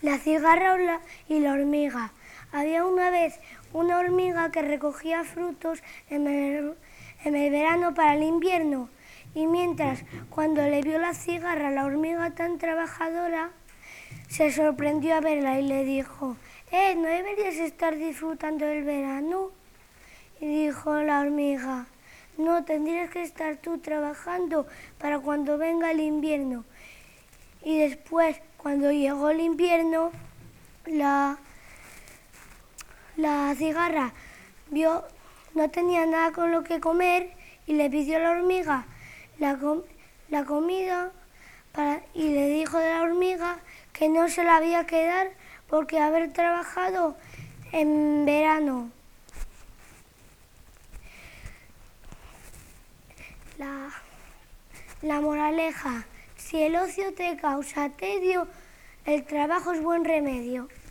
La cigarra y la hormiga. Había una vez una hormiga que recogía frutos en el verano para el invierno. Y mientras, cuando le vio la cigarra, la hormiga tan trabajadora, se sorprendió a verla y le dijo: ¿no deberías estar disfrutando del verano? Y dijo la hormiga: no, tendrías que estar tú trabajando para cuando venga el invierno. Y después, cuando llegó el invierno, la cigarra no tenía nada con lo que comer y le pidió a la hormiga la comida y le dijo a la hormiga que no se la había que dar porque haber trabajado en verano. La moraleja: si el ocio te causa tedio, el trabajo es buen remedio.